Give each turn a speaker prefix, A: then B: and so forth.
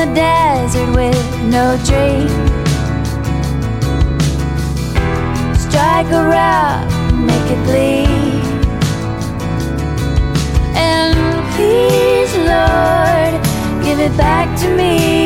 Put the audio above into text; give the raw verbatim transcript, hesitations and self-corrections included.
A: the desert with no dream. Strike a rock, make it bleed. And please, Lord, give it back to me.